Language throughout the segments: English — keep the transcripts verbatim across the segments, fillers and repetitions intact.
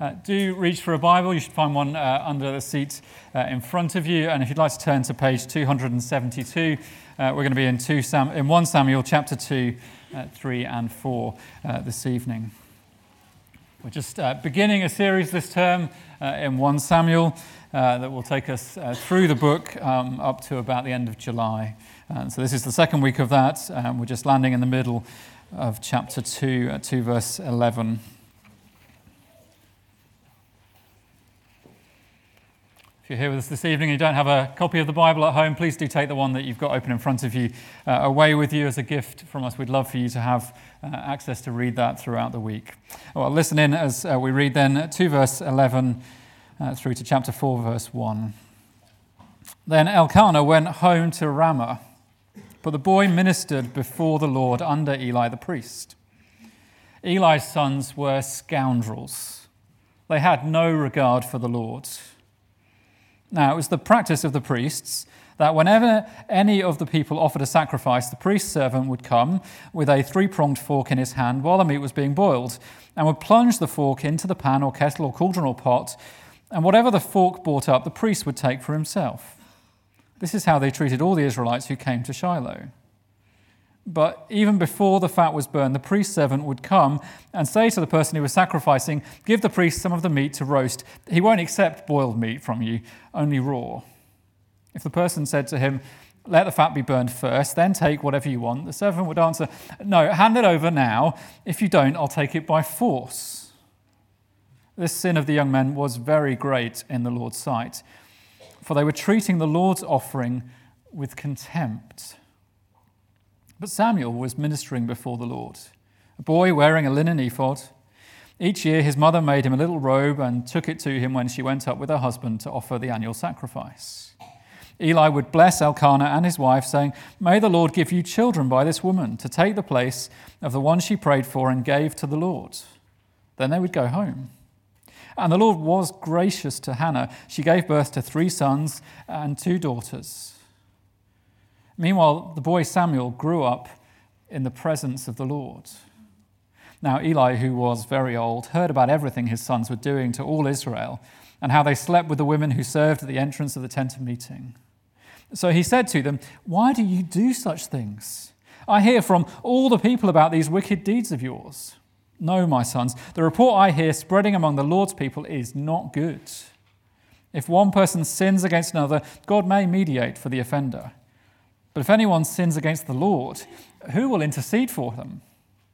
Uh, do reach for a Bible. You should find one uh, under the seat uh, in front of you. And if you'd like to turn to page two hundred seventy-two, uh, we're going to be in, two Sam- in First Samuel chapter two, uh, three and four uh, this evening. We're just uh, beginning a series this term uh, in First Samuel uh, that will take us uh, through the book um, up to about the end of July. And so this is the second week of that. Um, we're just landing in the middle of chapter two, uh, two verse eleven. If you're here with us this evening and you don't have a copy of the Bible at home, please do take the one that you've got open in front of you uh, away with you as a gift from us. We'd love for you to have uh, access to read that throughout the week. Well, listen in as uh, we read then two verse eleven uh, through to chapter four verse one. Then Elkanah went home to Ramah, but the boy ministered before the Lord under Eli the priest. Eli's sons were scoundrels. They had no regard for the Lord. Now, it was the practice of the priests that whenever any of the people offered a sacrifice, the priest's servant would come with a three-pronged fork in his hand while the meat was being boiled, and would plunge the fork into the pan or kettle or cauldron or pot, and whatever the fork brought up, the priest would take for himself. This is how they treated all the Israelites who came to Shiloh. But even before the fat was burned, the priest's servant would come and say to the person who was sacrificing, "Give the priest some of the meat to roast. He won't accept boiled meat from you, only raw." If the person said to him, "Let the fat be burned first, then take whatever you want," the servant would answer, "No, hand it over now. If you don't, I'll take it by force." This sin of the young men was very great in the Lord's sight, for they were treating the Lord's offering with contempt. But Samuel was ministering before the Lord, a boy wearing a linen ephod. Each year his mother made him a little robe and took it to him when she went up with her husband to offer the annual sacrifice. Eli would bless Elkanah and his wife, saying, "May the Lord give you children by this woman to take the place of the one she prayed for and gave to the Lord." Then they would go home. And the Lord was gracious to Hannah. She gave birth to three sons and two daughters. Meanwhile, the boy Samuel grew up in the presence of the Lord. Now Eli, who was very old, heard about everything his sons were doing to all Israel and how they slept with the women who served at the entrance of the tent of meeting. So he said to them, "Why do you do such things? I hear from all the people about these wicked deeds of yours. No, my sons, the report I hear spreading among the Lord's people is not good. If one person sins against another, God may mediate for the offender. But if anyone sins against the Lord, who will intercede for them?"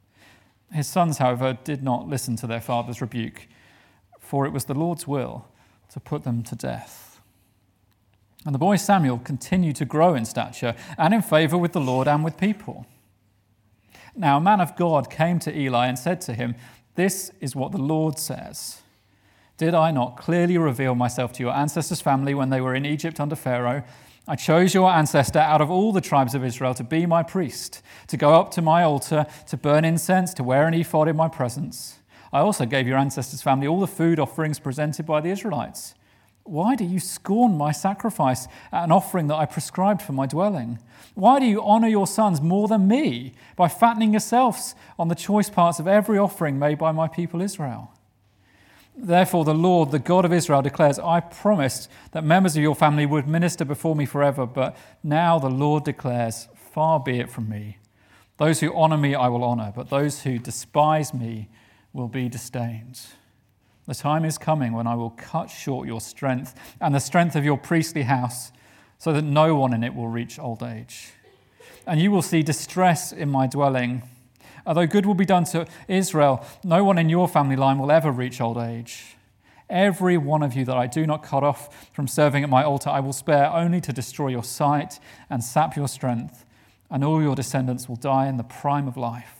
His sons, however, did not listen to their father's rebuke, for it was the Lord's will to put them to death. And the boy Samuel continued to grow in stature and in favor with the Lord and with people. Now a man of God came to Eli and said to him, "This is what the Lord says. Did I not clearly reveal myself to your ancestors' family when they were in Egypt under Pharaoh? I chose your ancestor out of all the tribes of Israel to be my priest, to go up to my altar, to burn incense, to wear an ephod in my presence. I also gave your ancestors' family all the food offerings presented by the Israelites. Why do you scorn my sacrifice at an offering that I prescribed for my dwelling? Why do you honor your sons more than me by fattening yourselves on the choice parts of every offering made by my people Israel? Therefore, the Lord, the God of Israel, declares, I promised that members of your family would minister before me forever, but now the Lord declares, far be it from me. Those who honor me I will honor, but those who despise me will be disdained. The time is coming when I will cut short your strength and the strength of your priestly house, so that no one in it will reach old age. And you will see distress in my dwelling. Although good will be done to Israel, no one in your family line will ever reach old age. Every one of you that I do not cut off from serving at my altar, I will spare only to destroy your sight and sap your strength, and all your descendants will die in the prime of life.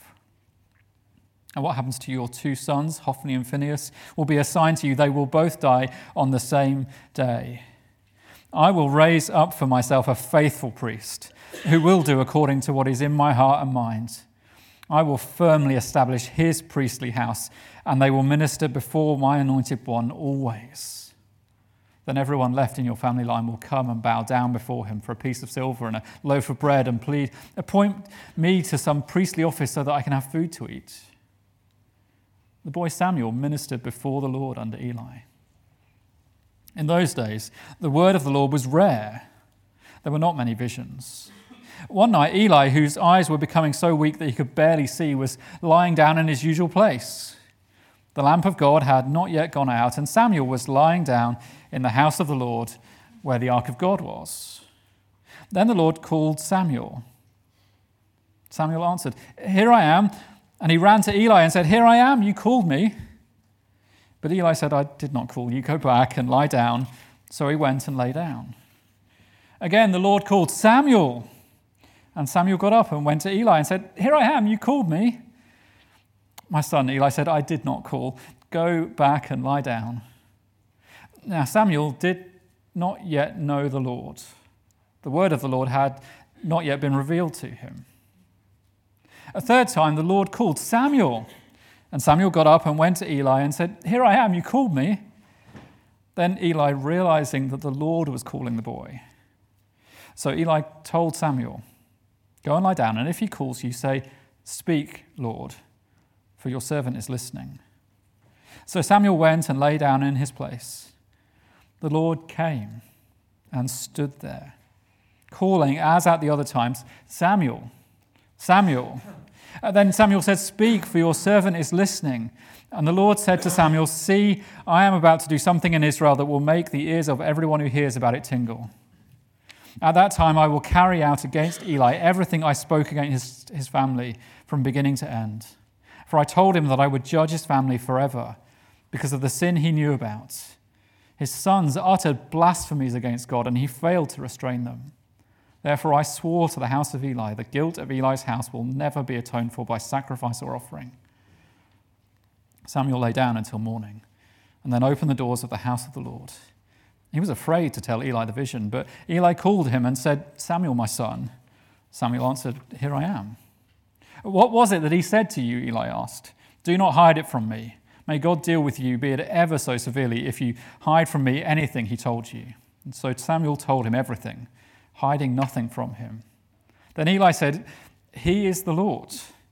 And what happens to your two sons, Hophni and Phinehas, will be a sign to you. They will both die on the same day. I will raise up for myself a faithful priest who will do according to what is in my heart and mind. I will firmly establish his priestly house, and they will minister before my anointed one always. Then everyone left in your family line will come and bow down before him for a piece of silver and a loaf of bread and plead, appoint me to some priestly office so that I can have food to eat. the boy Samuel ministered before the Lord under Eli. In those days, the word of the Lord was rare. There were not many visions. One night, Eli, whose eyes were becoming so weak that he could barely see, was lying down in his usual place. The lamp of God had not yet gone out, and Samuel was lying down in the house of the Lord where the ark of God was. Then the Lord called Samuel. Samuel answered, "Here I am." And he ran to Eli and said, "Here I am, you called me." But Eli said, "I did not call you. Go back and lie down." So he went and lay down. Again, the Lord called Samuel. And Samuel got up and went to Eli and said, "Here I am, you called me." "My son," Eli said, "I did not call. Go back and lie down." Now Samuel did not yet know the Lord. The word of the Lord had not yet been revealed to him. A third time the Lord called Samuel. And Samuel got up and went to Eli and said, "Here I am, you called me." Then Eli, realizing that the Lord was calling the boy. So Eli told Samuel, "Go and lie down, and if he calls you, say, 'Speak, Lord, for your servant is listening.'" So Samuel went and lay down in his place. The Lord came and stood there, calling, as at the other times, "Samuel, Samuel." And then Samuel said, "Speak, for your servant is listening." And the Lord said to Samuel, "See, I am about to do something in Israel that will make the ears of everyone who hears about it tingle. At that time I will carry out against Eli everything I spoke against his, his family from beginning to end. For I told him that I would judge his family forever because of the sin he knew about. His sons uttered blasphemies against God, and he failed to restrain them. Therefore I swore to the house of Eli, the guilt of Eli's house will never be atoned for by sacrifice or offering." Samuel lay down until morning, and then opened the doors of the house of the Lord. He was afraid to tell Eli the vision, but Eli called him and said, "Samuel, my son." Samuel answered, "Here I am." "What was it that he said to you?" Eli asked. "Do not hide it from me. May God deal with you, be it ever so severely, if you hide from me anything he told you." And so Samuel told him everything, hiding nothing from him. Then Eli said, "He is the Lord.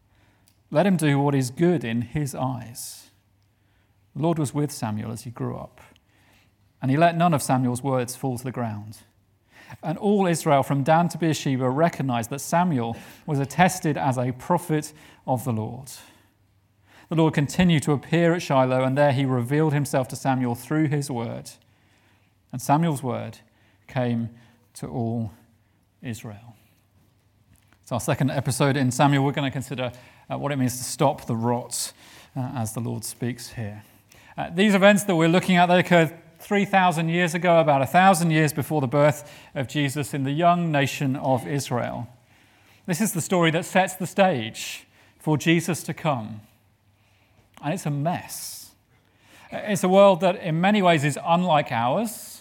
Let him do what is good in his eyes." The Lord was with Samuel as he grew up, and he let none of Samuel's words fall to the ground. And all Israel from Dan to Beersheba recognized that Samuel was attested as a prophet of the Lord. The Lord continued to appear at Shiloh, and there he revealed himself to Samuel through his word. And Samuel's word came to all Israel. It's our second episode in Samuel. We're going to consider uh, what it means to stop the rot uh, as the Lord speaks here. Uh, these events that we're looking at, they occurred three thousand years ago, about one thousand years before the birth of Jesus in the young nation of Israel. This is the story that sets the stage for Jesus to come. And it's a mess. It's a world that in many ways is unlike ours.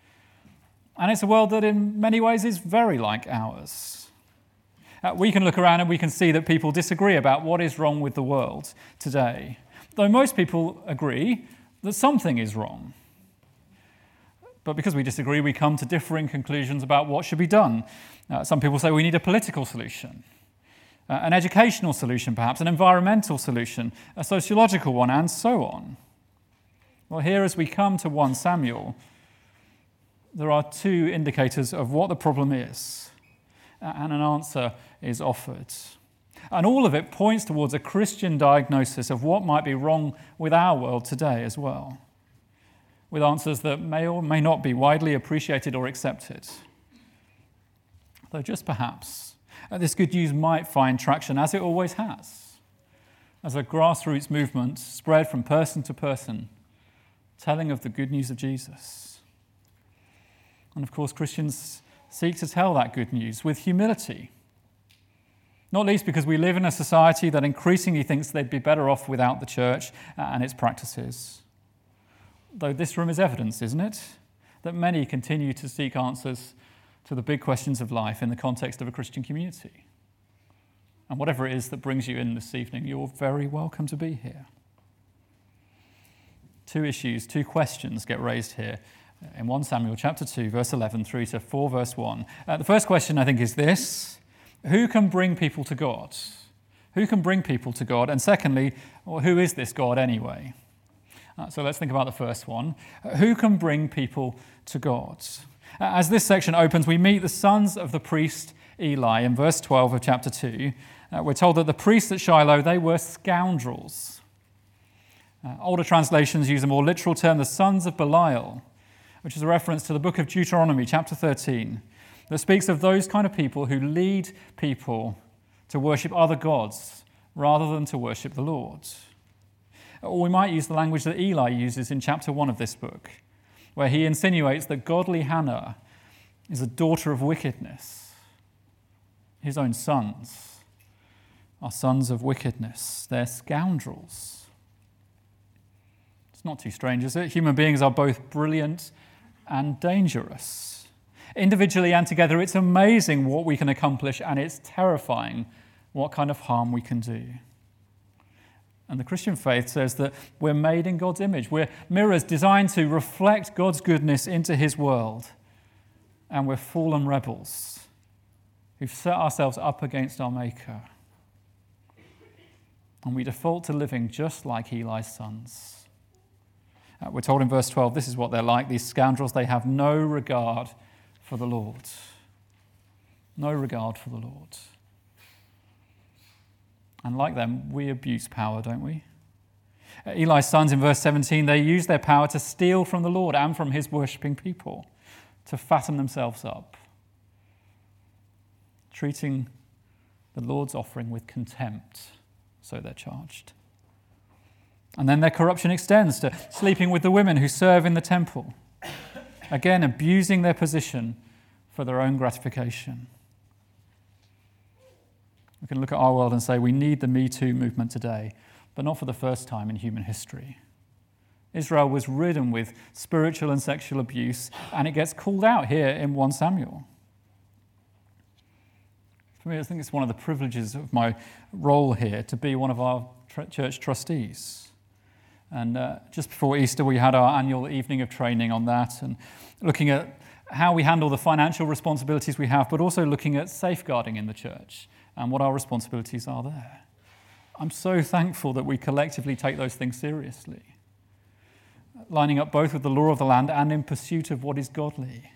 And it's a world that in many ways is very like ours. Uh, we can look around and we can see that people disagree about what is wrong with the world today. Though most people agree that something is wrong. But because we disagree, we come to differing conclusions about what should be done. Uh, some people say we need a political solution, uh, an educational solution perhaps, an environmental solution, a sociological one, and so on. Well, here as we come to First Samuel, there are two indicators of what the problem is, and an answer is offered. And all of it points towards a Christian diagnosis of what might be wrong with our world today as well, with answers that may or may not be widely appreciated or accepted. Though just perhaps, this good news might find traction, as it always has, as a grassroots movement spread from person to person, telling of the good news of Jesus. And of course, Christians seek to tell that good news with humility, not least because we live in a society that increasingly thinks they'd be better off without the church and its practices. Though this room is evidence, isn't it, that many continue to seek answers to the big questions of life in the context of a Christian community. And whatever it is that brings you in this evening, you're very welcome to be here. Two issues, two questions get raised here in First Samuel chapter two, verse eleven through to four, verse one. Uh, the first question, I think, is this: who can bring people to God? Who can bring people to God? And secondly, well, who is this God anyway? Uh, so let's think about the first one. Uh, who can bring people to God? Uh, as this section opens, we meet the sons of the priest Eli in verse twelve of chapter two. Uh, we're told that the priests at Shiloh, they were scoundrels. Uh, older translations use a more literal term, the sons of Belial, which is a reference to the book of Deuteronomy, chapter thirteen, that speaks of those kind of people who lead people to worship other gods rather than to worship the Lord. Or we might use the language that Eli uses in chapter one of this book, where he insinuates that godly Hannah is a daughter of wickedness. His own sons are sons of wickedness. They're scoundrels. It's not too strange, is it? Human beings are both brilliant and dangerous. Individually and together, it's amazing what we can accomplish, and it's terrifying what kind of harm we can do. And the Christian faith says that we're made in God's image. We're mirrors designed to reflect God's goodness into his world. And we're fallen rebels who've set ourselves up against our Maker. And we default to living just like Eli's sons. Uh, we're told in verse twelve, this is what they're like. These scoundrels, they have no regard for the Lord. No regard for the Lord. And like them, we abuse power, don't we? Uh, Eli's sons in verse seventeen, they use their power to steal from the Lord and from his worshipping people, to fatten themselves up, treating the Lord's offering with contempt, so they're charged. And then their corruption extends to sleeping with the women who serve in the temple, again abusing their position for their own gratification. We can look at our world and say we need the Me Too movement today, but not for the first time in human history. Israel was ridden with spiritual and sexual abuse, and it gets called out here in First Samuel. For me, I think it's one of the privileges of my role here to be one of our tr- church trustees. And uh, just before Easter, we had our annual evening of training on that, and looking at how we handle the financial responsibilities we have, but also looking at safeguarding in the church and what our responsibilities are there. I'm so thankful that we collectively take those things seriously, lining up both with the law of the land and in pursuit of what is godly.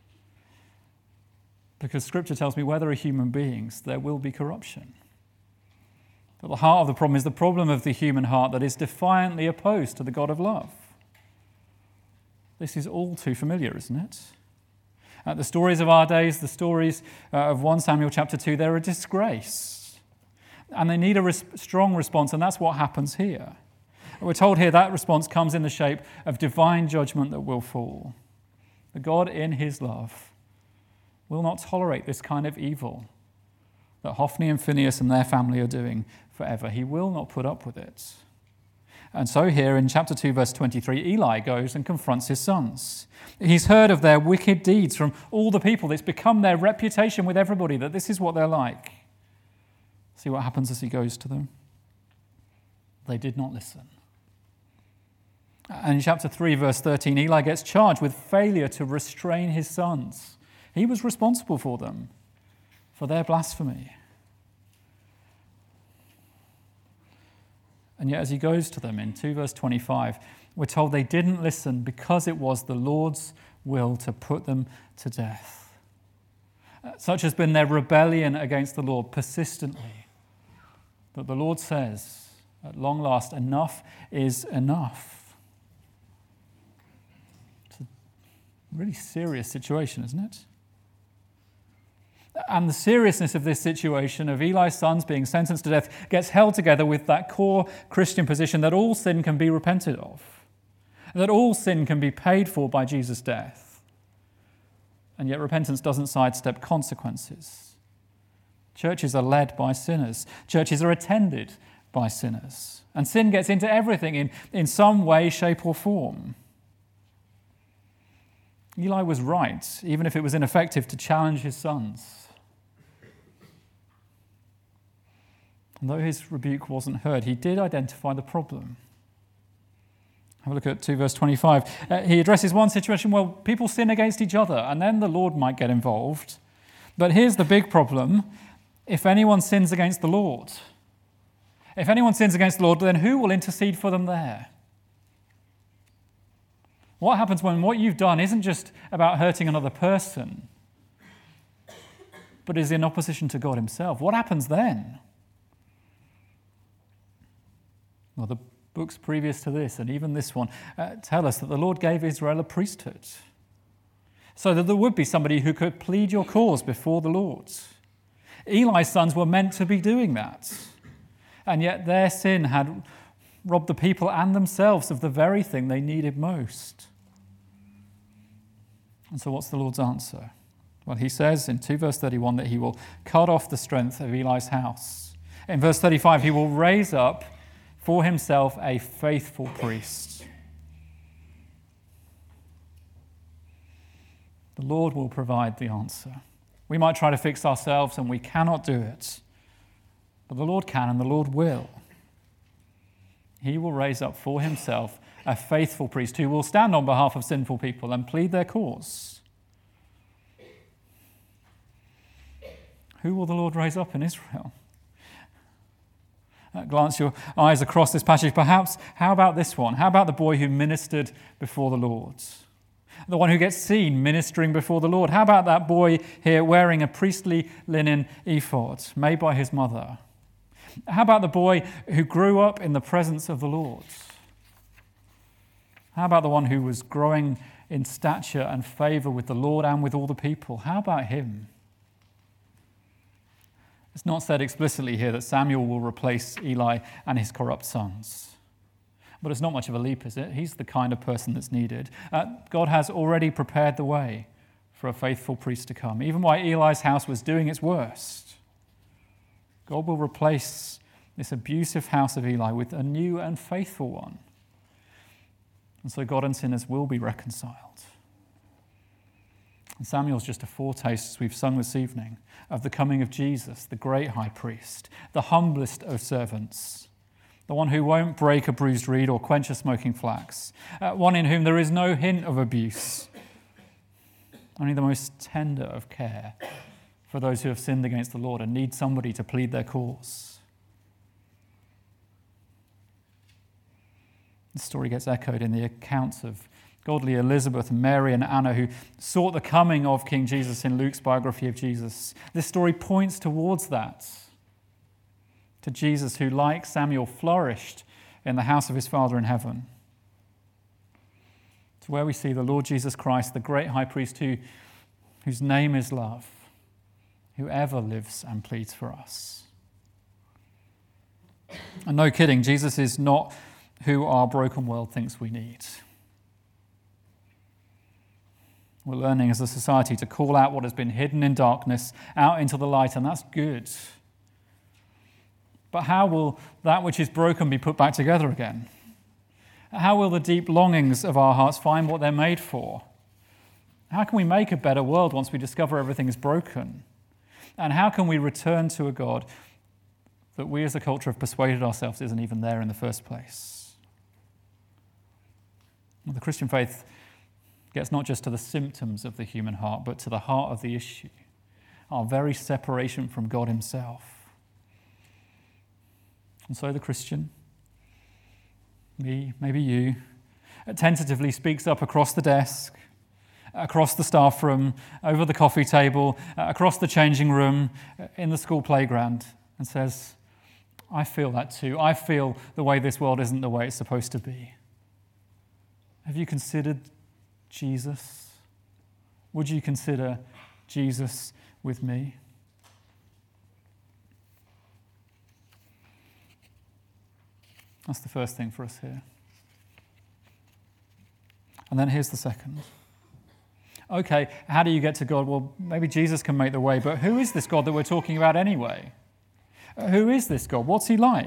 Because Scripture tells me where there are human beings, there will be corruption. But the heart of the problem is the problem of the human heart that is defiantly opposed to the God of love. This is all too familiar, isn't it? Uh, the stories of our days, the stories uh, of First Samuel chapter two, they're a disgrace. And they need a res- strong response, and that's what happens here. We're told here that response comes in the shape of divine judgment that will fall. The God in his love will not tolerate this kind of evil that Hophni and Phinehas and their family are doing forever. He will not put up with it. And so here in chapter two, verse twenty-three, Eli goes and confronts his sons. He's heard of their wicked deeds from all the people. It's become their reputation with everybody that this is what they're like. See what happens as he goes to them? They did not listen. And in chapter three, verse thirteen, Eli gets charged with failure to restrain his sons. He was responsible for them, for their blasphemy. And yet as he goes to them in two verse twenty-five, we're told they didn't listen because it was the Lord's will to put them to death. Such has been their rebellion against the Lord persistently, that the Lord says, at long last, enough is enough. It's a really serious situation, isn't it? And the seriousness of this situation, of Eli's sons being sentenced to death, gets held together with that core Christian position that all sin can be repented of, that all sin can be paid for by Jesus' death. And yet repentance doesn't sidestep consequences. Churches are led by sinners. Churches are attended by sinners. And sin gets into everything in, in some way, shape, or form. Eli was right, even if it was ineffective, to challenge his sons. And though his rebuke wasn't heard, he did identify the problem. Have a look at two verse twenty-five. Uh, he addresses one situation, well, people sin against each other, and then the Lord might get involved. But here's the big problem. If anyone sins against the Lord, If anyone sins against the Lord, then who will intercede for them there? What happens when what you've done isn't just about hurting another person, but is in opposition to God himself? What happens then? Well, the books previous to this, and even this one, uh, tell us that the Lord gave Israel a priesthood, so that there would be somebody who could plead your cause before the Lord. Eli's sons were meant to be doing that, and yet their sin had robbed the people and themselves of the very thing they needed most. And so what's the Lord's answer? Well, he says in two verse thirty-one that he will cut off the strength of Eli's house. In verse thirty-five, he will raise up for himself a faithful priest. The Lord will provide the answer. We might try to fix ourselves and we cannot do it, but the Lord can and the Lord will. He will raise up for himself a faithful priest who will stand on behalf of sinful people and plead their cause. Who will the Lord raise up in Israel? Uh, glance your eyes across this passage. Perhaps, how about this one? How about the boy who ministered before the Lord? The one who gets seen ministering before the Lord. How about that boy here wearing a priestly linen ephod made by his mother? How about the boy who grew up in the presence of the Lord? How about the one who was growing in stature and favor with the Lord and with all the people? How about him? It's not said explicitly here that Samuel will replace Eli and his corrupt sons. But it's not much of a leap, is it? He's the kind of person that's needed. Uh, God has already prepared the way for a faithful priest to come, even while Eli's house was doing its worst. God will replace this abusive house of Eli with a new and faithful one. And so God and sinners will be reconciled. And Samuel's just a foretaste, as we've sung this evening, of the coming of Jesus, the great high priest, the humblest of servants, the one who won't break a bruised reed or quench a smoking flax, uh, one in whom there is no hint of abuse, only the most tender of care for those who have sinned against the Lord and need somebody to plead their cause. The story gets echoed in the accounts of godly Elizabeth and Mary and Anna who sought the coming of King Jesus in Luke's biography of Jesus. This story points towards that, to Jesus who, like Samuel, flourished in the house of his Father in heaven. It's where we see the Lord Jesus Christ, the great high priest who, whose name is love, who ever lives and pleads for us. And no kidding, Jesus is not who our broken world thinks we need. We're learning as a society to call out what has been hidden in darkness out into the light, and that's good. But how will that which is broken be put back together again? How will the deep longings of our hearts find what they're made for? How can we make a better world once we discover everything is broken? And how can we return to a God that we as a culture have persuaded ourselves isn't even there in the first place? Well, the Christian faith gets not just to the symptoms of the human heart, but to the heart of the issue, our very separation from God himself. And so the Christian, me, maybe you, tentatively speaks up across the desk, across the staff room, over the coffee table, across the changing room, in the school playground, and says, I feel that too. I feel the way this world isn't the way it's supposed to be. Have you considered Jesus? Would you consider Jesus with me? That's the first thing for us here. And then here's the second. Okay, how do you get to God? Well, maybe Jesus can make the way, but who is this God that we're talking about anyway? Who is this God? What's he like?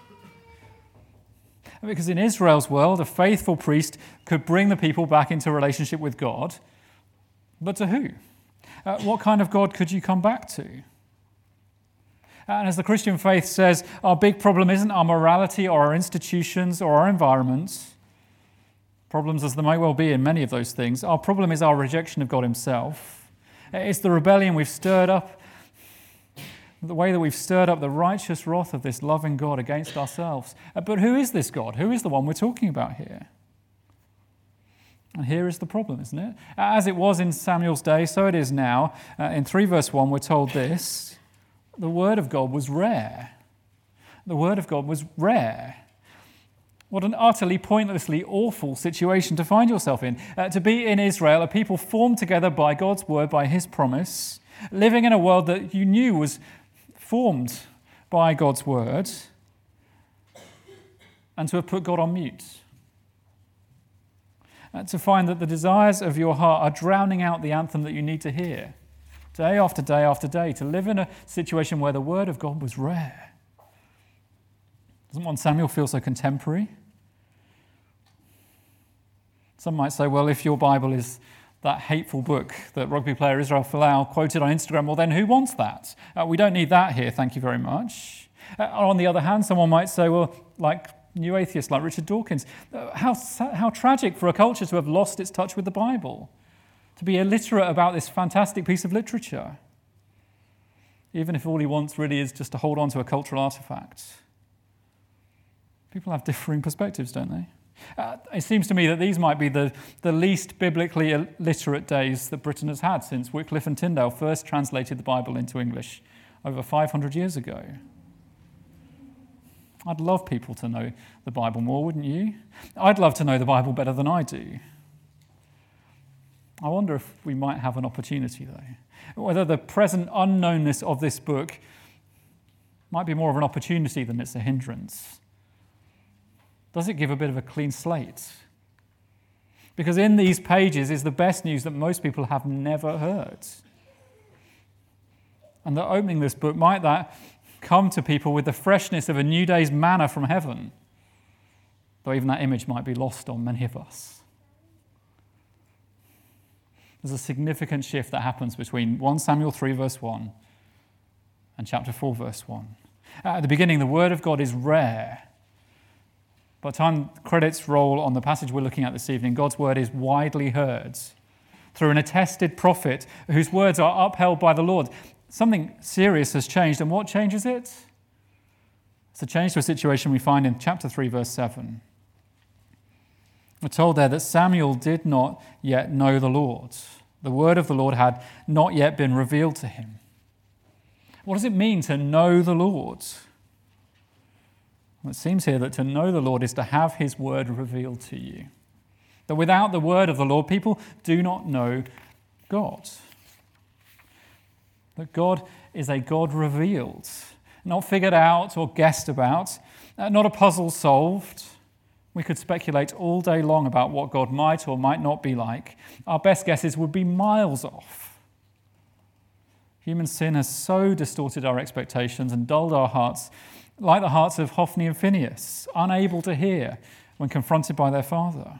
Because in Israel's world, a faithful priest could bring the people back into relationship with God, but to who? Uh, what kind of God could you come back to? And as the Christian faith says, our big problem isn't our morality or our institutions or our environments. Problems as there might well be in many of those things. Our problem is our rejection of God himself. It's the rebellion we've stirred up the way that we've stirred up the righteous wrath of this loving God against ourselves. But who is this God? Who is the one we're talking about here? And here is the problem, isn't it? As it was in Samuel's day, so it is now. Uh, in three verse one, we're told this: the word of God was rare. The word of God was rare. What an utterly pointlessly awful situation to find yourself in. Uh, to be in Israel, a people formed together by God's word, by his promise, living in a world that you knew was formed by God's word, and to have put God on mute. Uh, to find that the desires of your heart are drowning out the anthem that you need to hear, day after day after day, to live in a situation where the word of God was rare. Doesn't First Samuel feel so contemporary? Some might say, well, if your Bible is that hateful book that rugby player Israel Folau quoted on Instagram, well, then who wants that? Uh, we don't need that here, thank you very much. Uh, on the other hand, someone might say, well, like new atheists like Richard Dawkins, uh, how, how tragic for a culture to have lost its touch with the Bible, to be illiterate about this fantastic piece of literature, even if all he wants really is just to hold on to a cultural artifact. People have differing perspectives, don't they? Uh, it seems to me that these might be the, the least biblically illiterate days that Britain has had since Wycliffe and Tyndale first translated the Bible into English over five hundred years ago. I'd love people to know the Bible more, wouldn't you? I'd love to know the Bible better than I do. I wonder if we might have an opportunity, though. Whether the present unknownness of this book might be more of an opportunity than it's a hindrance. Does it give a bit of a clean slate? Because in these pages is the best news that most people have never heard. And that opening this book, might that come to people with the freshness of a new day's manna from heaven, though even that image might be lost on many of us. There's a significant shift that happens between First Samuel three verse one and chapter four verse one. At the beginning, the word of God is rare. By the time credits roll on the passage we're looking at this evening, God's word is widely heard through an attested prophet whose words are upheld by the Lord. Something serious has changed, and what changes it? It's a change to a situation we find in chapter three, verse seven. We're told there that Samuel did not yet know the Lord. The word of the Lord had not yet been revealed to him. What does it mean to know the Lord? Well, it seems here that to know the Lord is to have his word revealed to you. That without the word of the Lord, people do not know God. That God is a God revealed, not figured out or guessed about, not a puzzle solved. We could speculate all day long about what God might or might not be like. Our best guesses would be miles off. Human sin has so distorted our expectations and dulled our hearts, like the hearts of Hophni and Phinehas, unable to hear when confronted by their father.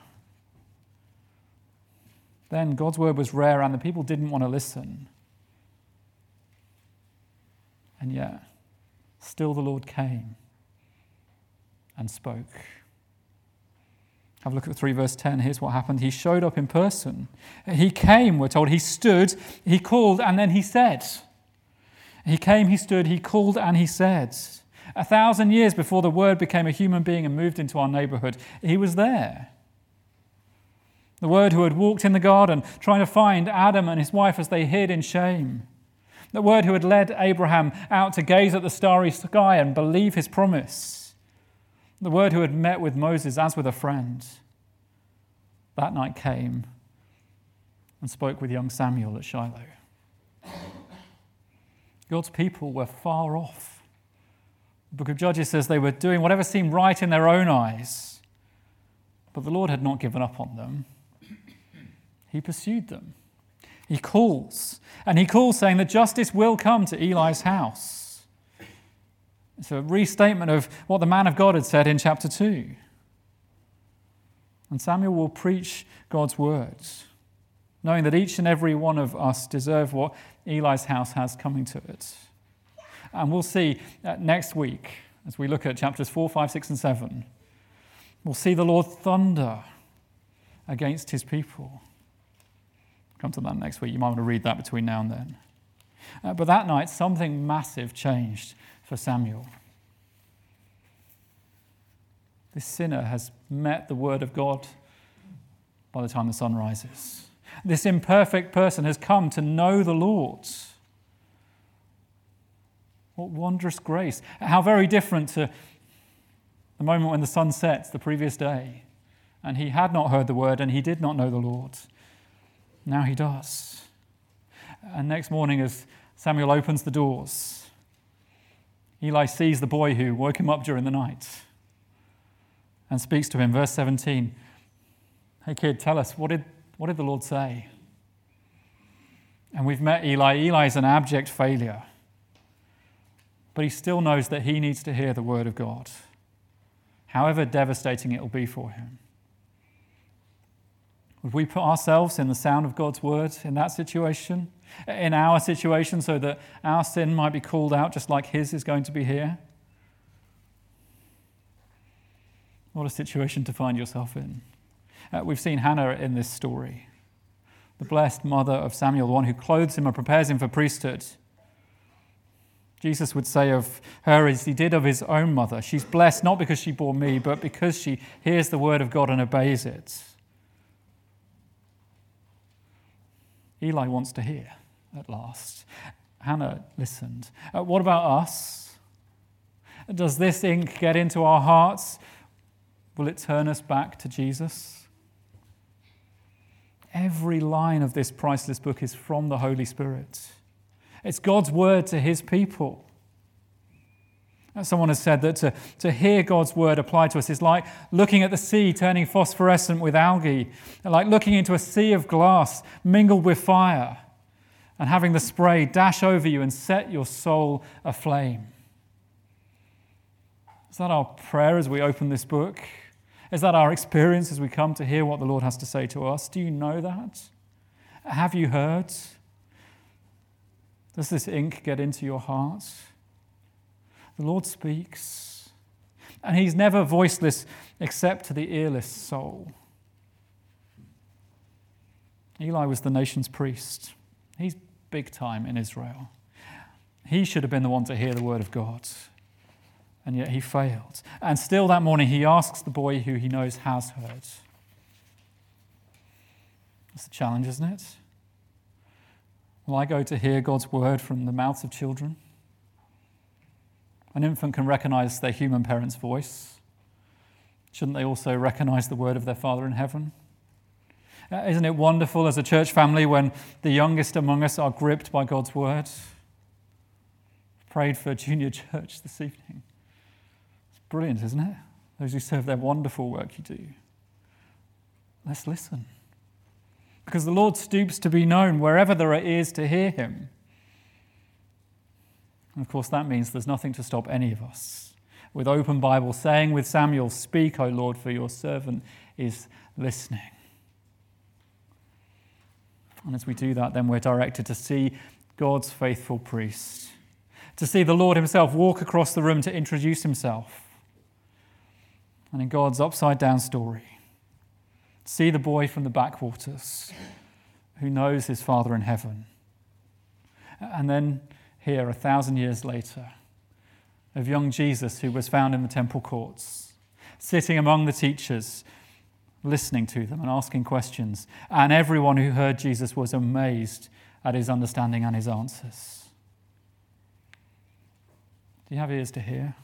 Then God's word was rare and the people didn't want to listen. And yet, still the Lord came and spoke. Have a look at three verse ten. Here's what happened. He showed up in person. He came, we're told. He stood, he called, and then he said. He came, he stood, he called, and he said. A thousand years before the Word became a human being and moved into our neighborhood, he was there. The Word who had walked in the garden trying to find Adam and his wife as they hid in shame. The Word who had led Abraham out to gaze at the starry sky and believe his promise. The Word who had met with Moses as with a friend. That night came and spoke with young Samuel at Shiloh. God's people were far off. The book of Judges says they were doing whatever seemed right in their own eyes. But the Lord had not given up on them. He pursued them. He calls. And he calls saying that justice will come to Eli's house. It's a restatement of what the man of God had said in chapter two. And Samuel will preach God's words, knowing that each and every one of us deserve what Eli's house has coming to it. And we'll see uh, next week, as we look at chapters four, five, six, and seven, we'll see the Lord thunder against his people. Come to that next week. You might want to read that between now and then. Uh, but that night, something massive changed for Samuel. This sinner has met the word of God by the time the sun rises. This imperfect person has come to know the Lord. What wondrous grace. How very different to the moment when the sun sets the previous day, and he had not heard the word and he did not know the Lord. Now he does. And next morning, as Samuel opens the doors, Eli sees the boy who woke him up during the night and speaks to him. Verse seventeen, "Hey kid, tell us, what did, what did the Lord say?" And we've met Eli. Eli is an abject failure, but he still knows that he needs to hear the word of God, however devastating it will be for him. Would we put ourselves in the sound of God's word in that situation, in our situation, so that our sin might be called out just like his is going to be here? What a situation to find yourself in. Uh, we've seen Hannah in this story, the blessed mother of Samuel, the one who clothes him and prepares him for priesthood. Jesus would say of her as he did of his own mother, she's blessed not because she bore me, but because she hears the word of God and obeys it. Eli wants to hear at last. Hannah listened. Uh, what about us? Does this ink get into our hearts? Will it turn us back to Jesus? Every line of this priceless book is from the Holy Spirit. It's God's word to his people. Someone has said that to, to hear God's word applied to us is like looking at the sea turning phosphorescent with algae, like looking into a sea of glass mingled with fire and having the spray dash over you and set your soul aflame. Is that our prayer as we open this book? Is that our experience as we come to hear what the Lord has to say to us? Do you know that? Have you heard? Does this ink get into your heart? The Lord speaks, and he's never voiceless except to the earless soul. Eli was the nation's priest. He's big time in Israel. He should have been the one to hear the word of God, and yet he failed. And still that morning he asks the boy who he knows has heard. That's the challenge, isn't it? Will I go to hear God's word from the mouths of children? An infant can recognize their human parent's voice. Shouldn't they also recognize the word of their Father in heaven? Uh, isn't it wonderful as a church family when the youngest among us are gripped by God's word? Prayed for junior church this evening. It's brilliant, isn't it? Those who serve their wonderful work you do. Let's listen. Because the Lord stoops to be known wherever there are ears to hear him. And of course, that means there's nothing to stop any of us, with open Bible, saying with Samuel, "Speak, O Lord, for your servant is listening." And as we do that, then we're directed to see God's faithful priest, to see the Lord himself walk across the room to introduce himself. And in God's upside-down story, see the boy from the backwaters who knows his Father in heaven. And then here, a thousand years later, of young Jesus who was found in the temple courts, sitting among the teachers, listening to them and asking questions. And everyone who heard Jesus was amazed at his understanding and his answers. Do you have ears to hear?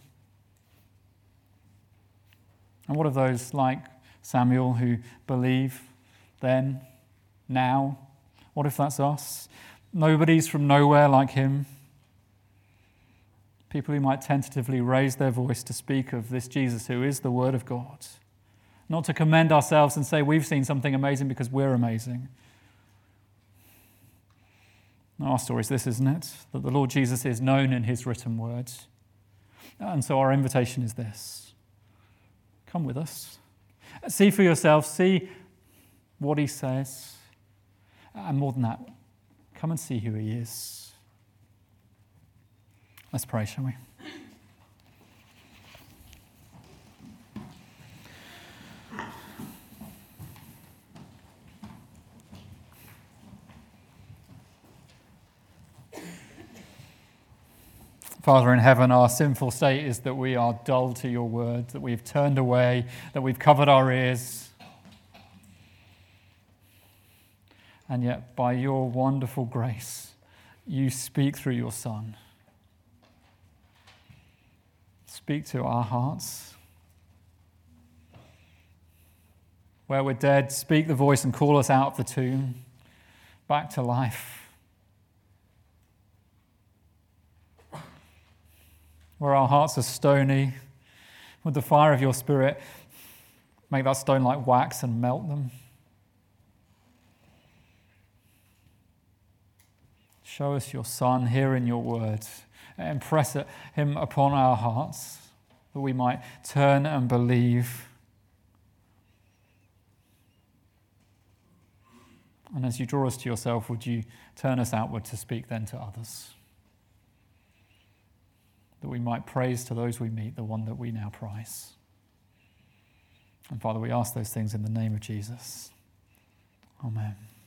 And what of those like Samuel who believe then, now? What if that's us? Nobody's from nowhere like him. People who might tentatively raise their voice to speak of this Jesus who is the Word of God. Not to commend ourselves and say we've seen something amazing because we're amazing. Our story is this, isn't it? That the Lord Jesus is known in his written words. And so our invitation is this. Come with us. See for yourself. See what he says. And more than that, come and see who he is. Let's pray, shall we? Father in heaven, our sinful state is that we are dull to your word, that we've turned away, that we've covered our ears. And yet, by your wonderful grace, you speak through your Son. Speak to our hearts. Where we're dead, speak the voice and call us out of the tomb, back to life. Where our hearts are stony, with the fire of your Spirit, make that stone like wax and melt them. Show us your Son here in your word, and impress it, him upon our hearts, that we might turn and believe. And as you draw us to yourself, would you turn us outward to speak then to others? That we might praise to those we meet the one that we now prize. And Father, we ask those things in the name of Jesus. Amen.